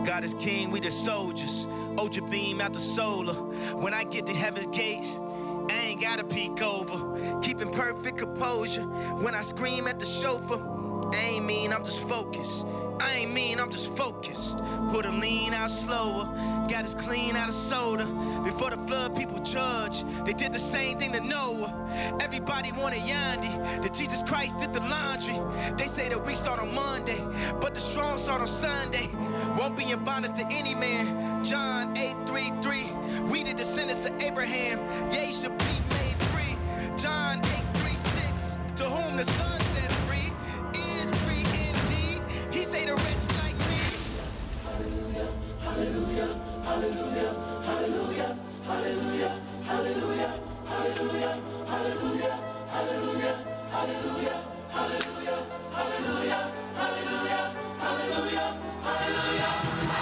God is king, we the soldiers. Ultra beam out the solar. When I get to heaven's gates, I ain't gotta peek over. Keeping perfect composure. When I scream at the chauffeur, I ain't mean, I'm just focused. I ain't mean, I'm just focused. Put a lean out slower. Got us clean out of soda. Before the flood, people judge. They did the same thing to Noah. Everybody wanted Yandi. That Jesus Christ did the laundry. They say the weak start on Monday, but the strong start on Sunday. Won't be in bondage to any man. John 8:33. We the descendants of Abraham. Ye should be made free. John 8:36. To whom the Son set free is free indeed. He say the rich like me. Hallelujah, hallelujah, hallelujah, hallelujah, hallelujah, hallelujah, hallelujah, hallelujah, hallelujah, hallelujah, hallelujah, hallelujah, hallelujah, hallelujah, hallelujah.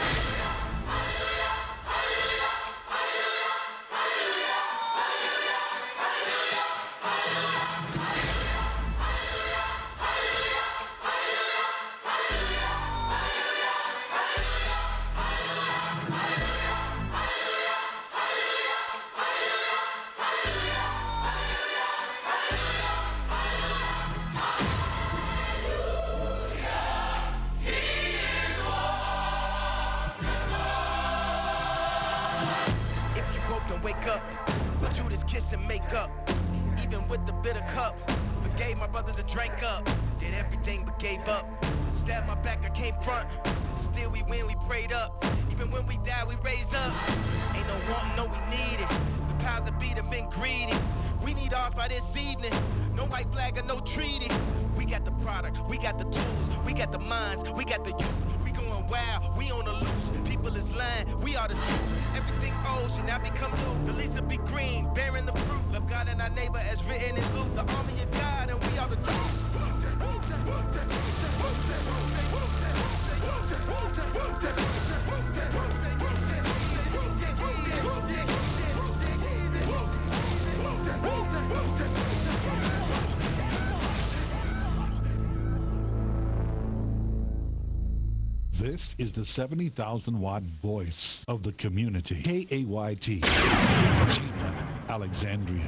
Wake up with Judas kiss and make up. Even with the bitter cup, forgave my brothers and drank up. Did everything but gave up. Stabbed my back, I came front. Still we win, we prayed up. Even when we die, we raise up. Ain't no wanting, no we need it. The powers that be have been greedy. We need ours by this evening. No white flag or no treaty. We got the product, we got the tools, we got the minds, we got the youth. We going wild, we on the loose. People is lying, we are the truth. Everything old should now become new. The leaves will be green, bearing the fruit. Love God and our neighbor as written in Luke. The army of God and we are the truth. This is the 70,000 watt voice of the community. KAYT, Gina, Alexandria.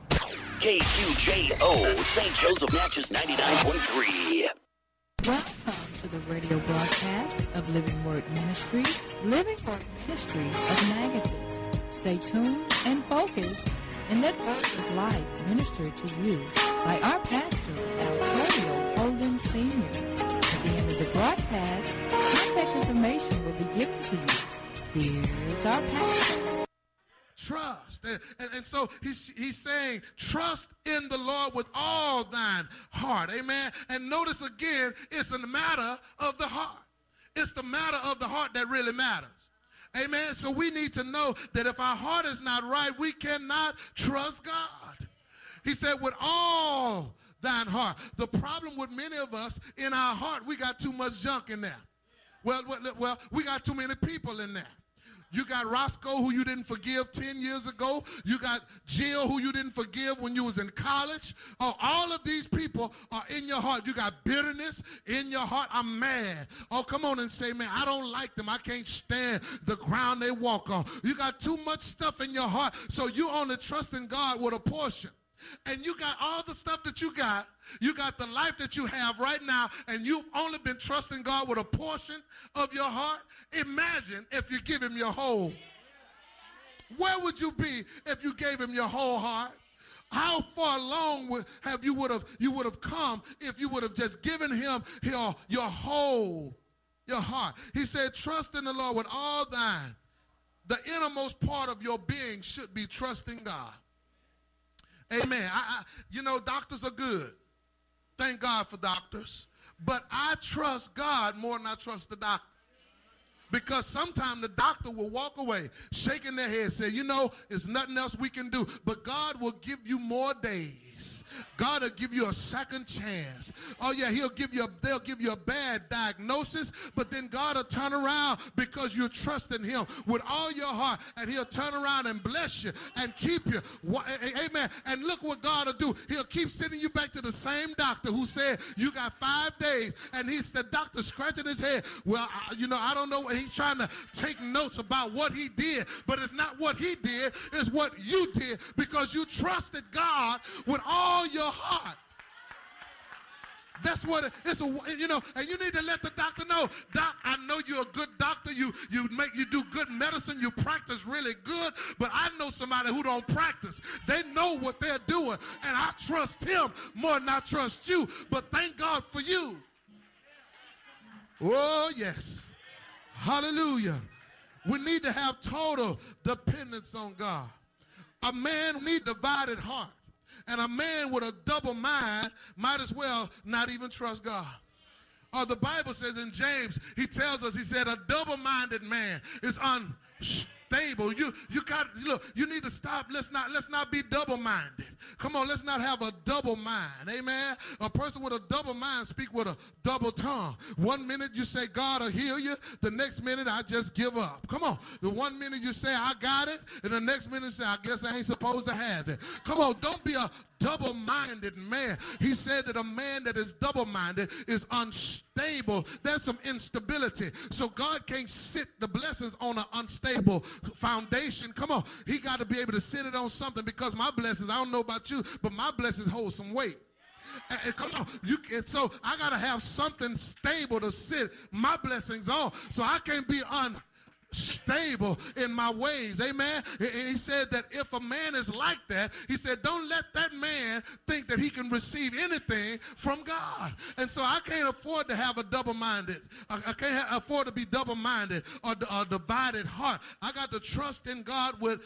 KQJO, St. Joseph Natchez 99.3. Welcome to the radio broadcast of Living Word Ministries. Living Word Ministries of Magadan. Stay tuned and focused and let words of life minister to you by our pastor, Antonio Holden Sr. At the end of the broadcast, contact information will be given to you. Here's our pastor. Trust. And so he's saying, trust in the Lord with all thine heart. Amen. And notice again, it's a matter of the heart. It's the matter of the heart that really matters. Amen. So we need to know that if our heart is not right, we cannot trust God. He said, with all thine heart. The problem with many of us, in our heart, we got too much junk in there. Well, we got too many people in there. You got Roscoe, who you didn't forgive 10 years ago. You got Jill, who you didn't forgive when you was in college. Oh, all of these people are in your heart. You got bitterness in your heart. I'm mad. Oh, come on and say, man, I don't like them. I can't stand the ground they walk on. You got too much stuff in your heart, so you only trust in God with a portion. And you got all the stuff that you got the life that you have right now, and you've only been trusting God with a portion of your heart. Imagine if you give him your whole. Where would you be if you gave him your whole heart? How far along you would have come if you would have just given him your whole, your heart. He said, trust in the Lord with all thine. The innermost part of your being should be trusting God. Amen. Doctors are good. Thank God for doctors. But I trust God more than I trust the doctor. Because sometimes the doctor will walk away shaking their head, say, there's nothing else we can do. But God will give you more days days. God will give you a second chance. Oh yeah, they'll give you a bad diagnosis, but then God will turn around because you're trusting him with all your heart, and he'll turn around and bless you and keep you. Amen. And look what God will do. He'll keep sending you back to the same doctor who said you got 5 days, and he's the doctor scratching his head. Well, I don't know what he's trying to take notes about what he did, but it's not what he did, it's what you did, because you trusted God with all your heart. That's what it's and you need to let the doctor know, Doc, I know you're a good doctor, you do good medicine, you practice really good, but I know somebody who don't practice. They know what they're doing, and I trust him more than I trust you, but thank God for you. Oh yes, hallelujah. We need to have total dependence on God. A man needs a divided heart. And a man with a double mind might as well not even trust God. The Bible says in James, he tells us, he said, a double-minded man is unstable. You need to stop. Let's not be double-minded. Come on, let's not have a double mind. Amen. A person with a double mind speak with a double tongue. 1 minute you say God will heal you, the next minute I just give up. Come on. The 1 minute you say I got it, and the next minute you say I guess I ain't supposed to have it. Come on, don't be a double-minded man. He said that a man that is double-minded is unstable. There's some instability. So God can't sit the blessings on an unstable foundation. Come on. He got to be able to sit it on something, because my blessings, I don't know about you, but my blessings hold some weight. And come on, so I got to have something stable to sit my blessings on. So I can't be unstable in my ways. Amen. And he said that if a man is like that, he said, don't let that man think that he can receive anything from God. And so I can't afford to have a double-minded. I can't afford to be double-minded or a divided heart. I got to trust in God with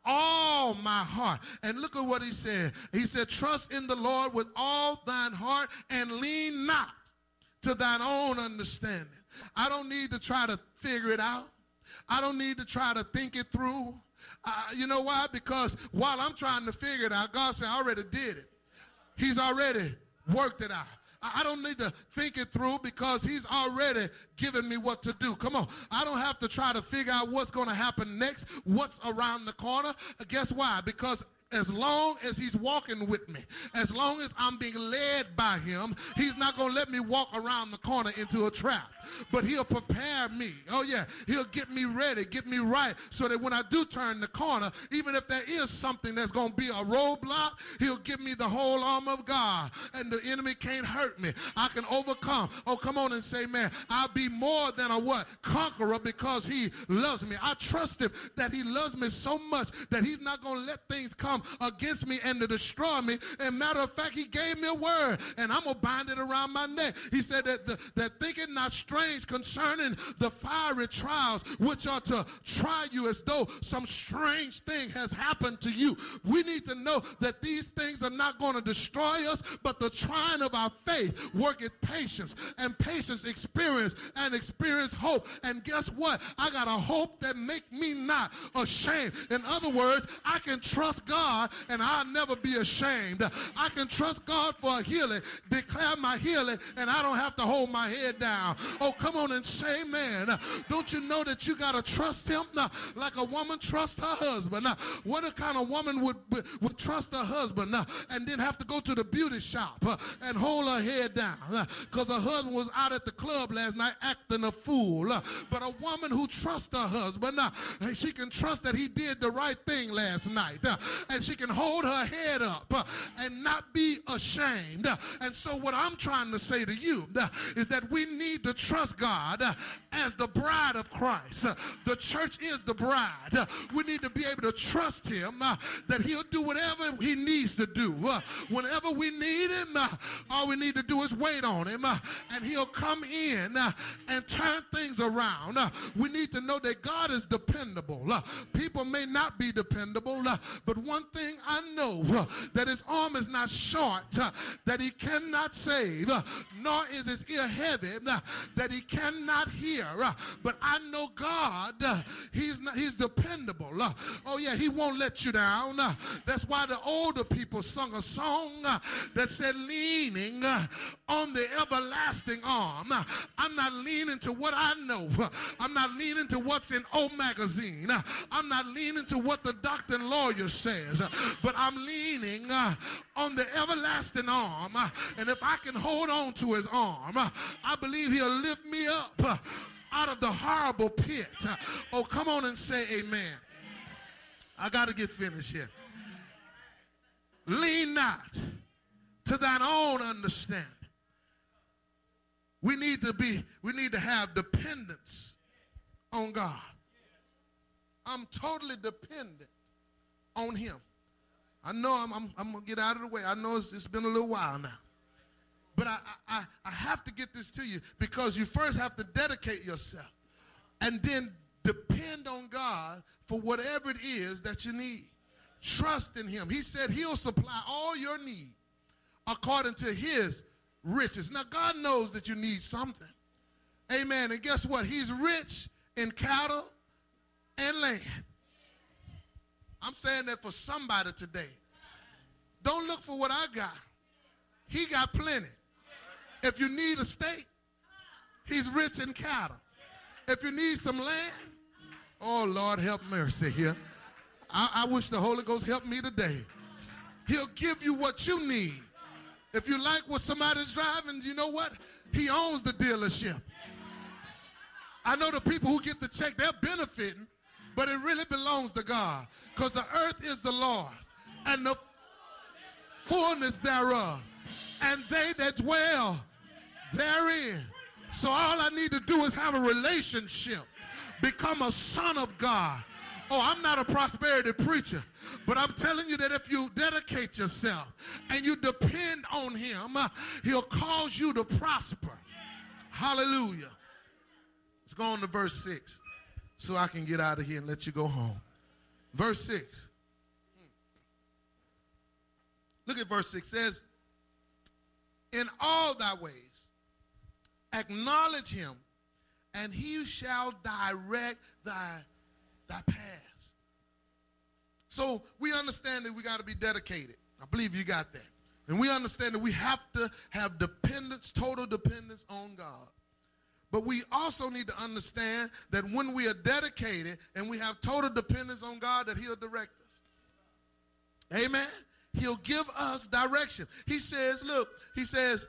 all my heart. And look at what he said. He said, trust in the Lord with all thine heart and lean not to thine own understanding. I don't need to try to figure it out. I don't need to try to think it through. You know why? Because while I'm trying to figure it out, God said, I already did it. He's already worked it out. I don't need to think it through, because he's already given me what to do. Come on. I don't have to try to figure out what's going to happen next, what's around the corner. Guess why? Because as long as he's walking with me, as long as I'm being led by him, he's not going to let me walk around the corner into a trap. But he'll prepare me. Oh, yeah. He'll get me ready, get me right, so that when I do turn the corner, even if there is something that's going to be a roadblock, he'll give me the whole armor of God, and the enemy can't hurt me. I can overcome. Oh, come on and say, man, I'll be more than a what? Conqueror, because he loves me. I trust him that he loves me so much that he's not going to let things come against me and to destroy me. And matter of fact, he gave me a word, and I'm going to bind it around my neck. He said that thinking not strange concerning the fiery trials which are to try you as though some strange thing has happened to you. We need to know that these things are not going to destroy us, but the trying of our faith worketh patience, and patience experience, and experience hope. And guess what? I got a hope that make me not ashamed. In other words, I can trust God and I'll never be ashamed. I can trust God for a healing, declare my healing, and I don't have to hold my head down. Oh, come on and say amen. Don't you know that you got to trust him like a woman trusts her husband? What a kind of woman would trust her husband and then have to go to the beauty shop and hold her head down because her husband was out at the club last night acting a fool? But a woman who trusts her husband, she can trust that he did the right thing last night, and she can hold her head up and not be ashamed. And so what I'm trying to say to you is that we need to trust God as the bride of Christ. The church is the bride. We need to be able to trust him that he'll do whatever he needs to do. Whenever we need him, all we need to do is wait on him, and he'll come in and turn things around. We need to know that God is dependable. People may not be dependable, but one thing I know, that his arm is not short, that he cannot save, nor is his ear heavy, that he cannot hear. But I know God, he's dependable. Oh yeah, he won't let you down. That's why the older people sung a song that said, leaning on the everlasting arm. I'm not leaning to what I know. I'm not leaning to what's in O Magazine. I'm not leaning to what the doctor and lawyer says, but I'm leaning on the everlasting arm. And if I can hold on to his arm, I believe he'll lift me up out of the horrible pit. Oh, come on and say amen. I got to get finished here. Lean not to thine own understanding. We need to have dependence on God. I'm totally dependent on him. I know I'm going to get out of the way. I know it's been a little while now. But I have to get this to you, because you first have to dedicate yourself and then depend on God for whatever it is that you need. Trust in him. He said he'll supply all your need according to his riches. Now, God knows that you need something. Amen. And guess what? He's rich in cattle and land. I'm saying that for somebody today. Don't look for what I got. He got plenty. If you need a steak, he's rich in cattle. If you need some land, oh, Lord, help mercy here. I wish the Holy Ghost helped me today. He'll give you what you need. If you like what somebody's driving, you know what? He owns the dealership. I know the people who get the check, they're benefiting, but it really belongs to God, because the earth is the Lord's and the fullness thereof, and they that dwell therein. So all I need to do is have a relationship, become a son of God. Oh, I'm not a prosperity preacher, but I'm telling you that if you dedicate yourself and you depend on him, he'll cause you to prosper. Hallelujah. Let's go on to verse 6 so I can get out of here and let you go home. Verse 6. Look at verse 6. It says, in all thy ways acknowledge him, and he shall direct thy paths. So we understand that we got to be dedicated. I believe you got that. And we understand that we have to have dependence, total dependence on God. But we also need to understand that when we are dedicated and we have total dependence on God, that he'll direct us. Amen. He'll give us direction. He says, look, he says,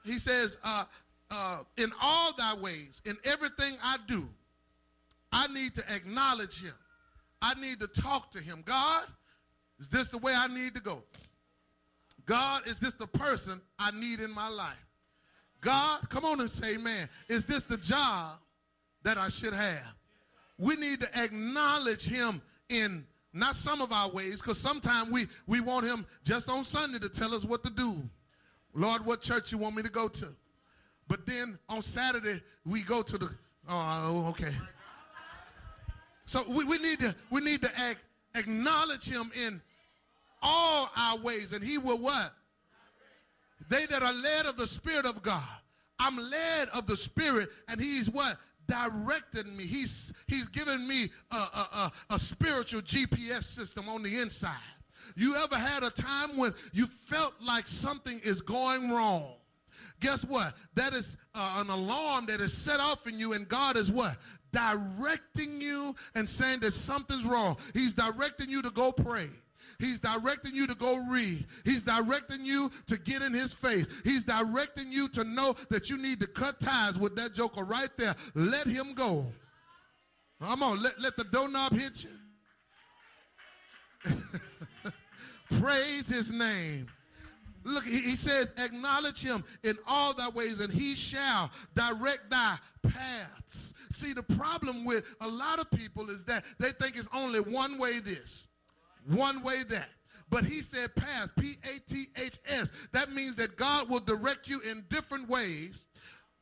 in all thy ways, in everything I do, I need to acknowledge him. I need to talk to him. God, is this the way I need to go? God, is this the person I need in my life? God, come on and say amen. Is this the job that I should have? We need to acknowledge him in not some of our ways, because sometimes we want him just on Sunday to tell us what to do. Lord, what church you want me to go to? But then on Saturday, we go to the, oh, okay. So we need to acknowledge him in all our ways, and he will what? They that are led of the Spirit of God. I'm led of the Spirit, and he's what? Directing me. He's given me a spiritual GPS system on the inside. You ever had a time when you felt like something is going wrong? Guess what? That is an alarm that is set off in you, and God is what? Directing you and saying that something's wrong. He's directing you to go pray. He's directing you to go read. He's directing you to get in his face. He's directing you to know that you need to cut ties with that joker right there. Let him go. Come on, let the doorknob hit you. Praise his name. Look, he says, acknowledge him in all thy ways, and he shall direct thy paths. See, the problem with a lot of people is that they think it's only one way this, one way that. But he said paths, P-A-T-H-S. That means that God will direct you in different ways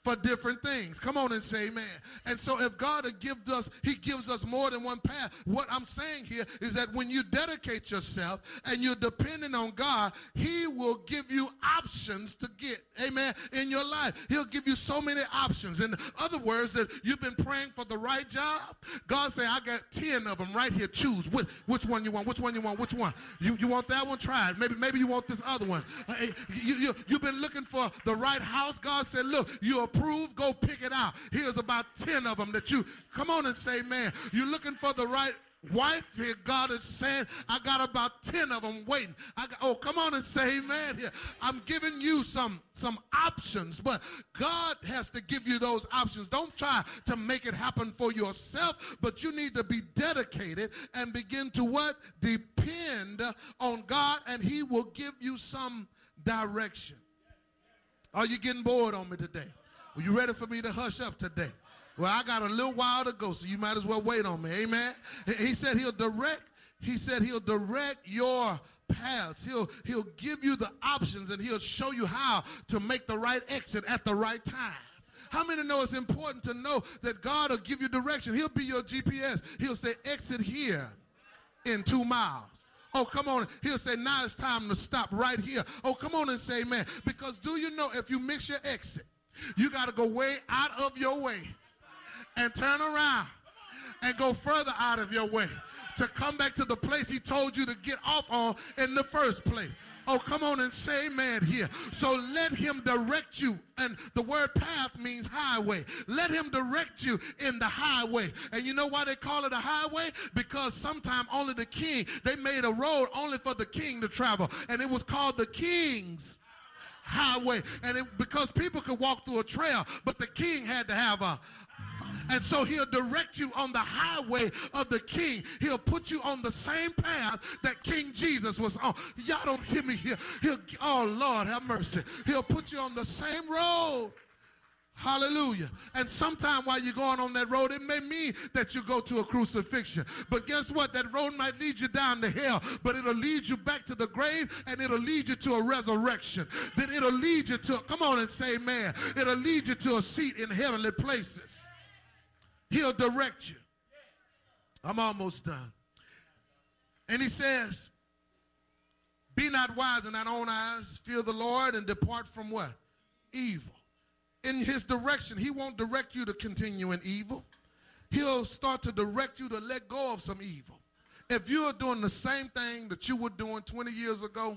for different things. Come on and say amen. And so if God he gives us more than one path. What I'm saying here is that when you dedicate yourself and you're dependent on God, he will give you options to get, amen, in your life. He'll give you so many options. In other words, that you've been praying for the right job. God say, I got 10 of them right here. Choose which one you want, which one you want, which one. You want that one? Try it. Maybe you want this other one. You've been looking for the right house. God said, look, you approved, go pick it out. Here's about 10 of them that you, come on and say, man, you're looking for the right wife here. God is saying, I got about 10 of them waiting. Come on and say amen here. I'm giving you some options, but God has to give you those options. Don't try to make it happen for yourself, but you need to be dedicated and begin to what? Depend on God, and he will give you some direction. Are you getting bored on me today? Are you ready for me to hush up today? Well, I got a little while to go, so you might as well wait on me. Amen. He said he'll direct your paths. He'll give you the options, and he'll show you how to make the right exit at the right time. How many know it's important to know that God will give you direction? He'll be your GPS. He'll say, exit here in 2 miles. Oh, come on. He'll say, now it's time to stop right here. Oh, come on and say amen. Because do you know if you miss your exit, you got to go way out of your way and turn around and go further out of your way to come back to the place he told you to get off on in the first place. Oh, come on and say amen here. So let him direct you. And the word path means highway. Let him direct you in the highway. And you know why they call it a highway? Because sometime only the king, they made a road only for the king to travel. And it was called the king's highway. And because people could walk through a trail, but the king had to have and so he'll direct you on the highway of the king. He'll put you on the same path that King Jesus was on. Y'all don't hear me here. Oh, Lord, have mercy. He'll put you on the same road. Hallelujah. And sometime while you're going on that road, it may mean that you go to a crucifixion. But guess what? That road might lead you down to hell, but it'll lead you back to the grave, and it'll lead you to a resurrection. Then it'll lead you to, come on and say amen, it'll lead you to a seat in heavenly places. He'll direct you. I'm almost done. And he says, be not wise in thine own eyes, fear the Lord, and depart from what? Evil. In his direction, he won't direct you to continue in evil. He'll start to direct you to let go of some evil. If you're doing the same thing that you were doing 20 years ago,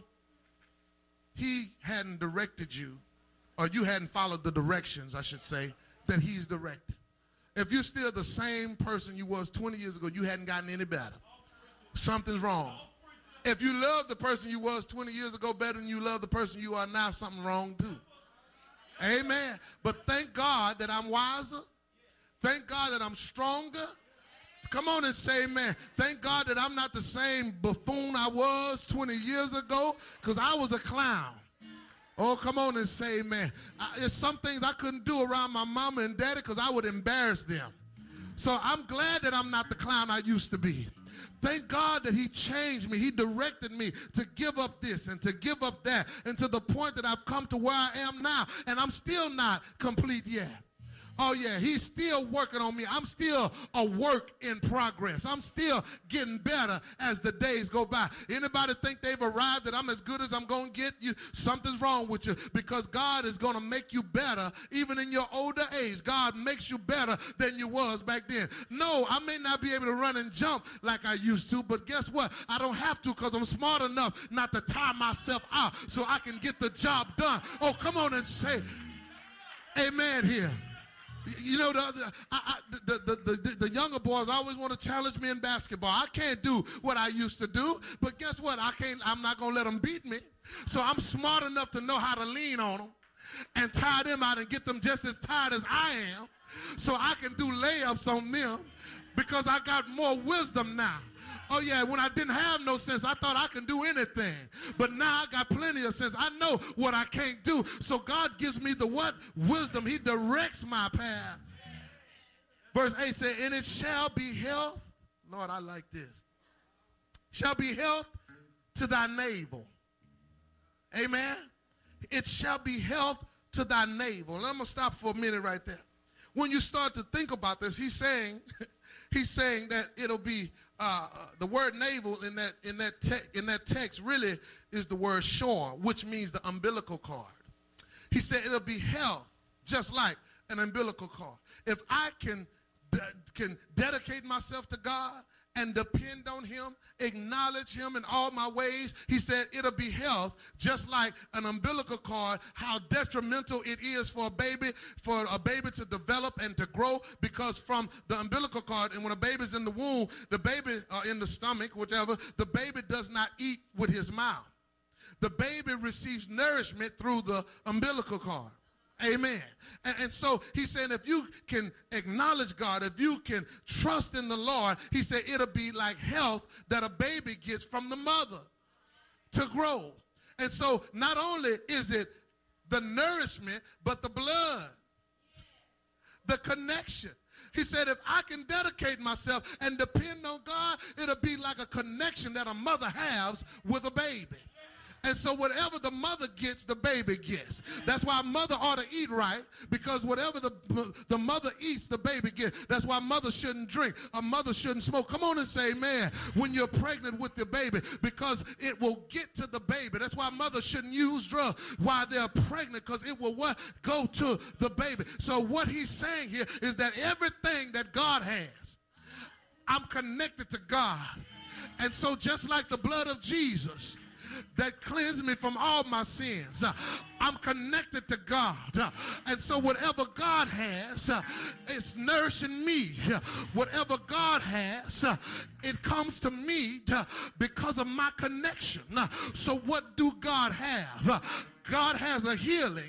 he hadn't directed you, or you hadn't followed the directions, I should say, that he's directed. If you're still the same person you was 20 years ago, you hadn't gotten any better. Something's wrong. If you love the person you was 20 years ago better than you love the person you are now, something wrong too. Amen. But thank God that I'm wiser. Thank God that I'm stronger. Come on and say amen. Thank God that I'm not the same buffoon I was 20 years ago, because I was a clown. Oh, come on and say amen. There's some things I couldn't do around my mama and daddy because I would embarrass them. So I'm glad that I'm not the clown I used to be. Thank God that he changed me. He directed me to give up this and to give up that, and to the point that I've come to where I am now, and I'm still not complete yet. Oh, yeah, he's still working on me. I'm still a work in progress. I'm still getting better as the days go by. Anybody think they've arrived, that I'm as good as I'm going to get? Something's wrong with you, because God is going to make you better even in your older age. God makes you better than you was back then. No, I may not be able to run and jump like I used to, but guess what? I don't have to, because I'm smart enough not to tire myself out so I can get the job done. Oh, come on and say amen here. You know, the younger boys always want to challenge me in basketball. I can't do what I used to do, but guess what? I'm not going to let them beat me. So I'm smart enough to know how to lean on them and tire them out and get them just as tired as I am, so I can do layups on them, because I got more wisdom now. Oh, yeah, when I didn't have no sense, I thought I could do anything. But now I got plenty of sense. I know what I can't do. So God gives me the what? Wisdom. He directs my path. Verse 8 says, and it shall be health. Lord, I like this. Shall be health to thy navel. Amen. It shall be health to thy navel. And I'm going to stop for a minute right there. When you start to think about this, he's saying that it'll be the word navel in that text really is the word shore, which means the umbilical cord. He said it'll be health, just like an umbilical cord. If I can dedicate myself to God and depend on him, acknowledge him in all my ways, he said it'll be health, just like an umbilical cord, how detrimental it is for a baby to develop and to grow, because from the umbilical cord, and when a baby's in the womb, the baby, in the stomach, whichever, the baby does not eat with his mouth. The baby receives nourishment through the umbilical cord. Amen. And so he's saying if you can acknowledge God, if you can trust in the Lord, he said it'll be like health that a baby gets from the mother to grow. And so not only is it the nourishment, but the blood, the connection. He said if I can dedicate myself and depend on God, it'll be like a connection that a mother has with a baby. And so whatever the mother gets, the baby gets. That's why a mother ought to eat right, because whatever the mother eats, the baby gets. That's why a mother shouldn't drink. A mother shouldn't smoke. Come on and say amen when you're pregnant with the baby, because it will get to the baby. That's why mothers shouldn't use drugs while they're pregnant, because it will go to the baby. So what he's saying here is that everything that God has, I'm connected to God. And so just like the blood of Jesus that cleansed me from all my sins, I'm connected to God. And so whatever God has, it's nourishing me. Whatever God has, it comes to me because of my connection. So what do God have? God has a healing.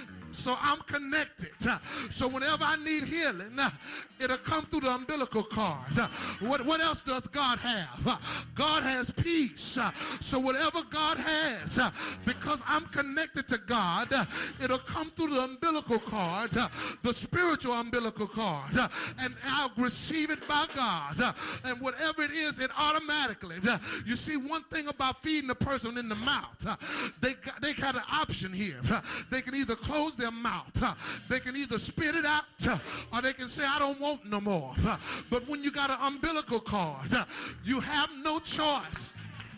So I'm connected. So whenever I need healing, it'll come through the umbilical cord. What else does God have? God has peace. So whatever God has, because I'm connected to God, it'll come through the umbilical cord, the spiritual umbilical cord, and I'll receive it by God. And whatever it is, it automatically. You see, one thing about feeding a person in the mouth, they got an option here. They can either close their mouth, they can either spit it out, or they can say, I don't want no more. But when you got an umbilical cord, you have no choice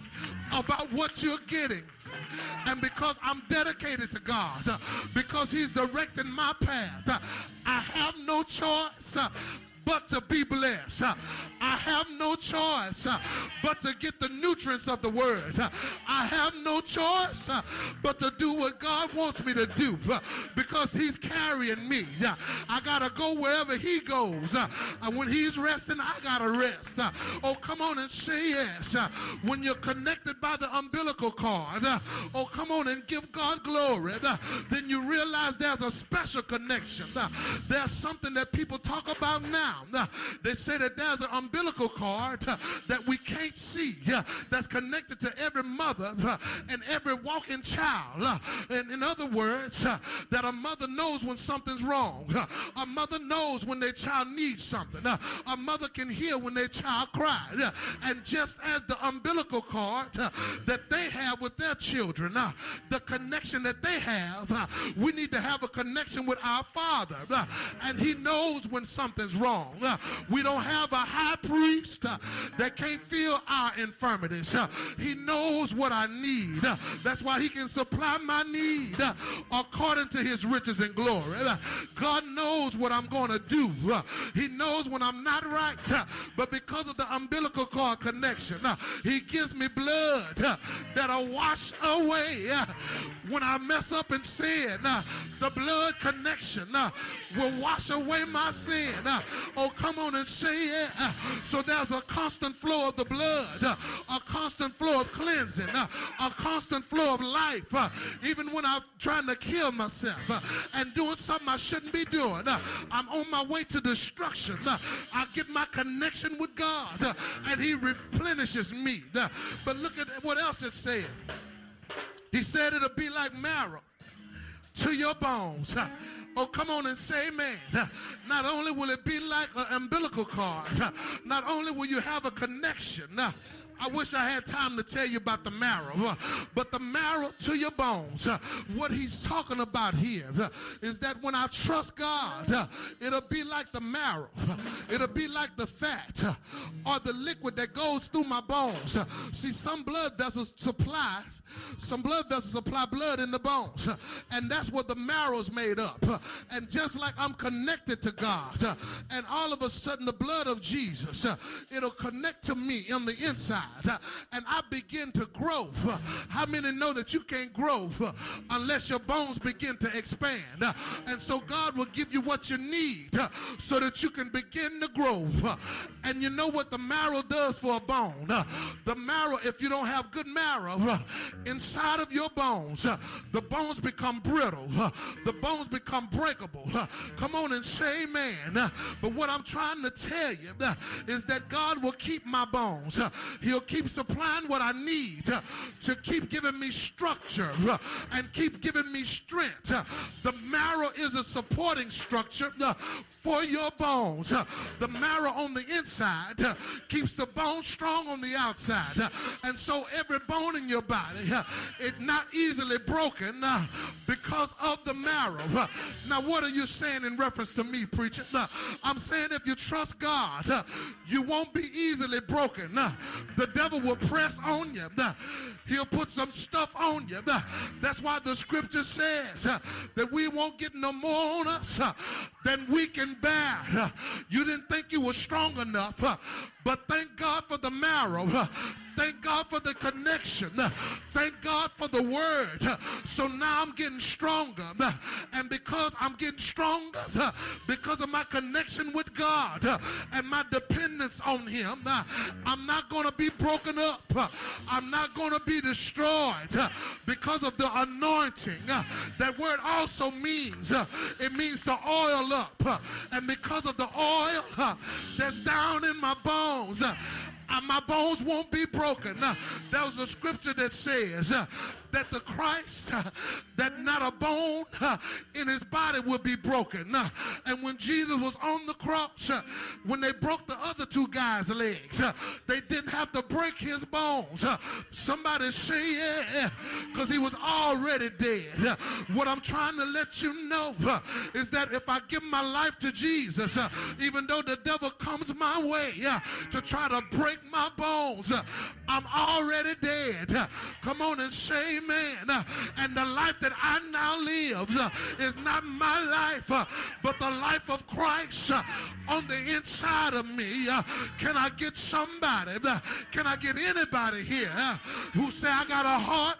about what you're getting. And because I'm dedicated to God, because he's directing my path, I have no choice but to be blessed. I have no choice but to get the nutrients of the word. I have no choice but to do what God wants me to do, because he's carrying me. I gotta go wherever he goes. When he's resting, I gotta rest. Oh, come on and say yes. When you're connected by the umbilical cord, oh, come on and give God glory. Then you realize there's a special connection. There's something that people talk about now. They say that there's an umbilical cord that we can't see, that's connected to every mother and every walking child. And in other words, that a mother knows when something's wrong. A mother knows when their child needs something. A mother can hear when their child cries. And just as the umbilical cord that they have with their children, the connection that they have, we need to have a connection with our Father. And he knows when something's wrong. We don't have a high priest that can't feel our infirmities. He knows what I need. That's why he can supply my need according to his riches and glory. God knows what I'm going to do. He knows when I'm not right. But because of the umbilical cord connection, he gives me blood that'll wash away when I mess up in sin. The blood connection will wash away my sin. Oh, come on and say it. So there's a constant flow of the blood, a constant flow of cleansing, a constant flow of life. Even when I'm trying to kill myself and doing something I shouldn't be doing, I'm on my way to destruction. I get my connection with God, and he replenishes me. But look at what else it said. He said it'll be like marrow to your bones. Oh, come on and say amen. Not only will it be like an umbilical cord, not only will you have a connection, I wish I had time to tell you about the marrow, but the marrow to your bones. What he's talking about here is that when I trust God, it'll be like the marrow. It'll be like the fat or the liquid that goes through my bones. See, some blood vessels supply blood in the bones, and that's what the marrow's made up. And just like I'm connected to God, and all of a sudden the blood of Jesus, it'll connect to me on the inside, and I begin to grow. How many know that you can't grow unless your bones begin to expand? And so God will give you what you need so that you can begin to grow. And you know what the marrow does for a bone? The marrow, if you don't have good marrow inside of your bones, the bones become brittle, the bones become breakable. Come on and say amen. But what I'm trying to tell you is that God will keep my bones. He'll keep supplying what I need to keep giving me structure and keep giving me strength. The marrow is a supporting structure for your bones. The marrow on the inside keeps the bone strong on the outside. And so every bone in your body, it's not easily broken because of the marrow. Now, what are you saying in reference to me, preacher? I'm saying if you trust God, you won't be easily broken. The devil will press on you. He'll put some stuff on you. That's why the scripture says that we won't get no more on us than we can bear. You didn't think you were strong enough, but thank God for the marrow. Thank God for the connection. Thank God for the word. So now I'm getting stronger. And because I'm getting stronger, because of my connection with God and my dependence on him, I'm not going to be broken up. I'm not going to be destroyed because of the anointing. That word also means, it means to oil up. And because of the oil that's down in my bones, my bones won't be broken. There was a scripture that says that the Christ, that not a bone in his body will be broken. And when Jesus was on the cross, when they broke the other two guys' legs, they didn't have to break his bones. Somebody say yeah, because he was already dead. What I'm trying to let you know is that if I give my life to Jesus, even though the devil comes my way to try to break my bones, I'm already dead. Come on and say amen. And the life that I now live is not my life, but the life of Christ on the inside of me. Can I get somebody, can I get anybody here who say I got a heart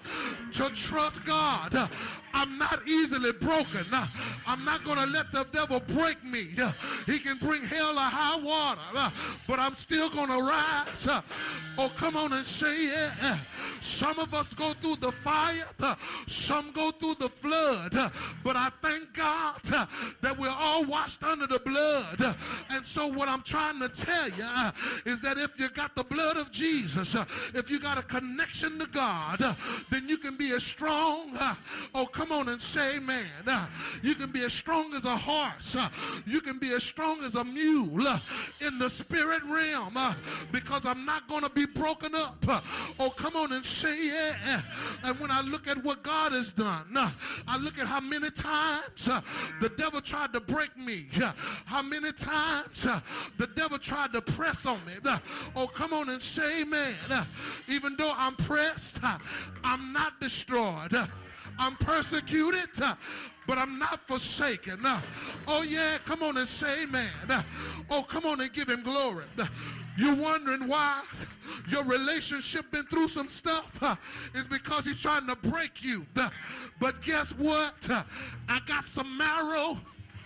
to trust God? I'm not easily broken. I'm not going to let the devil break me. He can bring hell or high water, but I'm still going to rise. Oh, come on and say yeah. Some of us go through the fire, some go through the flood, but I thank God that we're all washed under the blood. And so what I'm trying to tell you is that if you got the blood of Jesus, if you got a connection to God, then you can be as strong. Oh, come on and say amen. You can be as strong as a horse. You can be as strong as a mule in the spirit realm because I'm not going to be broken up. Oh, come on and say yeah. And when I look at what God has done, I look at how many times the devil tried to break me, how many times the devil tried to press on me. Oh, come on and say amen. Even though I'm pressed, I'm not destroyed. I'm persecuted, but I'm not forsaken. Oh yeah, come on and say amen. Oh, come on and give him glory. You're wondering why your relationship been through some stuff? It's because he's trying to break you. But guess what? I got some marrow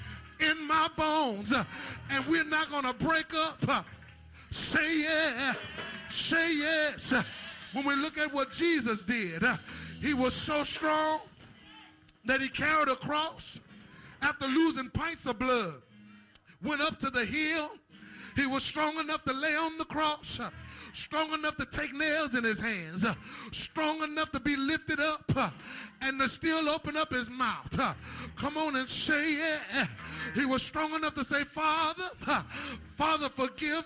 in my bones, and we're not going to break up. Say yeah. Say yes. When we look at what Jesus did, he was so strong that he carried a cross after losing pints of blood, went up to the hill. He was strong enough to lay on the cross, strong enough to take nails in his hands, strong enough to be lifted up and to still open up his mouth. Come on and say yeah. He was strong enough to say, Father, forgive